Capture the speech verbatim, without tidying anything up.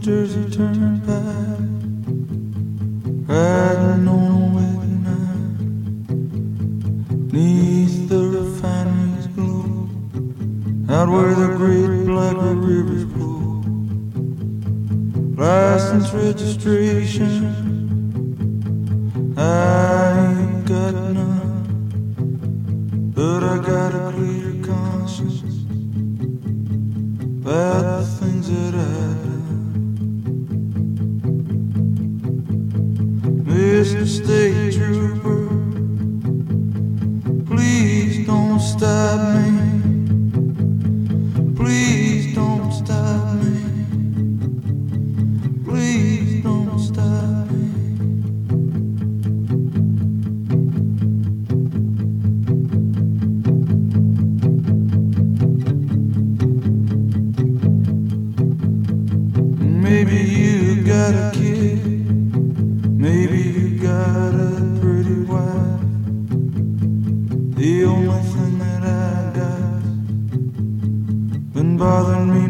Jersey Turnpike, riding on a wet night, neath the refinery's glow, out where the great black rivers flow. License registration, I ain't got none, but I got a clear conscience about the things that I've done. Mister State Trooper, please don't stop me. Please don't stop me. Please don't stop me. Maybe you got a kid, maybe you got a pretty wife. The only thing that I got been bothering me